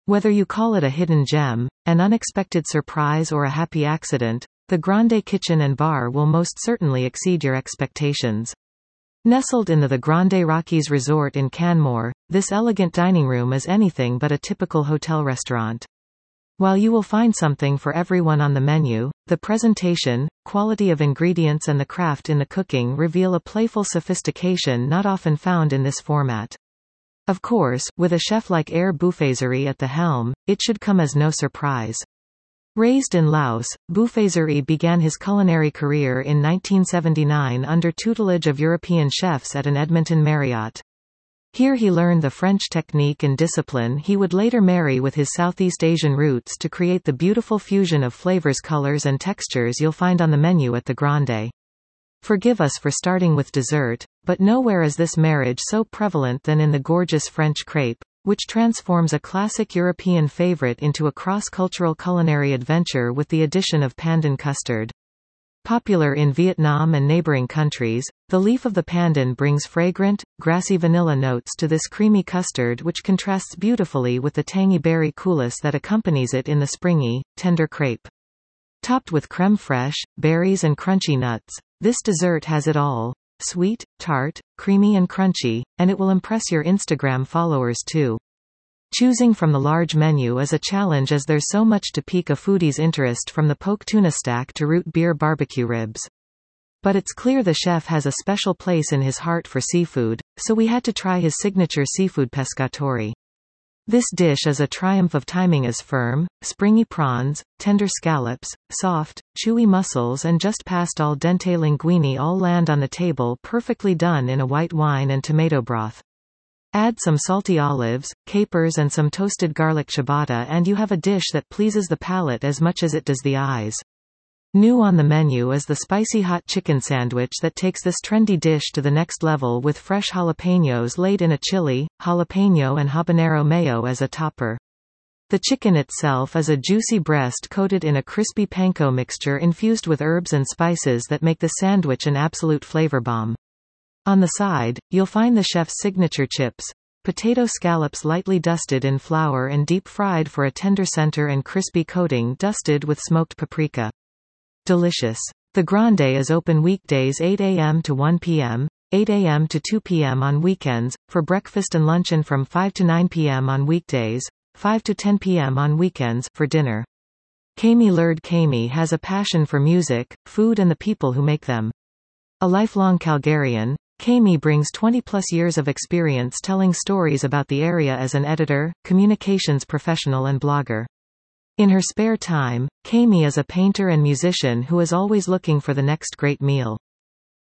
Whether you call it a hidden gem, an unexpected surprise or a happy accident, the Grande Kitchen and Bar will most certainly exceed your expectations. Nestled in the Grande Rockies Resort in Canmore, this elegant dining room is anything but a typical hotel restaurant. While you will find something for everyone on the menu, the presentation, quality of ingredients and the craft in the cooking reveal a playful sophistication not often found in this format. Of course, with a chef like Air Bouffaisserie at the helm, it should come as no surprise. Raised in Laos, Bouffaisserie began his culinary career in 1979 under tutelage of European chefs at an Edmonton Marriott. Here he learned the French technique and discipline he would later marry with his Southeast Asian roots to create the beautiful fusion of flavors, colors and textures you'll find on the menu at the Grande. Forgive us for starting with dessert, but nowhere is this marriage so prevalent than in the gorgeous French crepe, which transforms a classic European favorite into a cross-cultural culinary adventure with the addition of pandan custard. Popular in Vietnam and neighboring countries, the leaf of the pandan brings fragrant, grassy vanilla notes to this creamy custard which contrasts beautifully with the tangy berry coulis that accompanies it in the springy, tender crepe. Topped with crème fraîche, berries and crunchy nuts, this dessert has it all. Sweet, tart, creamy and crunchy, and it will impress your Instagram followers too. Choosing from the large menu is a challenge as there's so much to pique a foodie's interest, from the poke tuna stack to root beer barbecue ribs. But it's clear the chef has a special place in his heart for seafood, so we had to try his signature seafood pescatori. This dish is a triumph of timing as firm, springy prawns, tender scallops, soft, chewy mussels and just past al dente linguine all land on the table perfectly done in a white wine and tomato broth. Add some salty olives, capers and some toasted garlic ciabatta and you have a dish that pleases the palate as much as it does the eyes. New on the menu is the spicy hot chicken sandwich that takes this trendy dish to the next level with fresh jalapenos laid in a chili, jalapeno and habanero mayo as a topper. The chicken itself is a juicy breast coated in a crispy panko mixture infused with herbs and spices that make the sandwich an absolute flavor bomb. On the side, you'll find the chef's signature chips, potato scallops lightly dusted in flour and deep fried for a tender center and crispy coating dusted with smoked paprika. Delicious. The Grande is open weekdays 8 a.m. to 1 p.m., 8 a.m. to 2 p.m. on weekends, for breakfast and lunch, and from 5 to 9 p.m. on weekdays, 5 to 10 p.m. on weekends, for dinner. Camille Lurd Camille has a passion for music, food and the people who make them. A lifelong Calgarian, Camille brings 20-plus years of experience telling stories about the area as an editor, communications professional and blogger. In her spare time, Camille is a painter and musician who is always looking for the next great meal.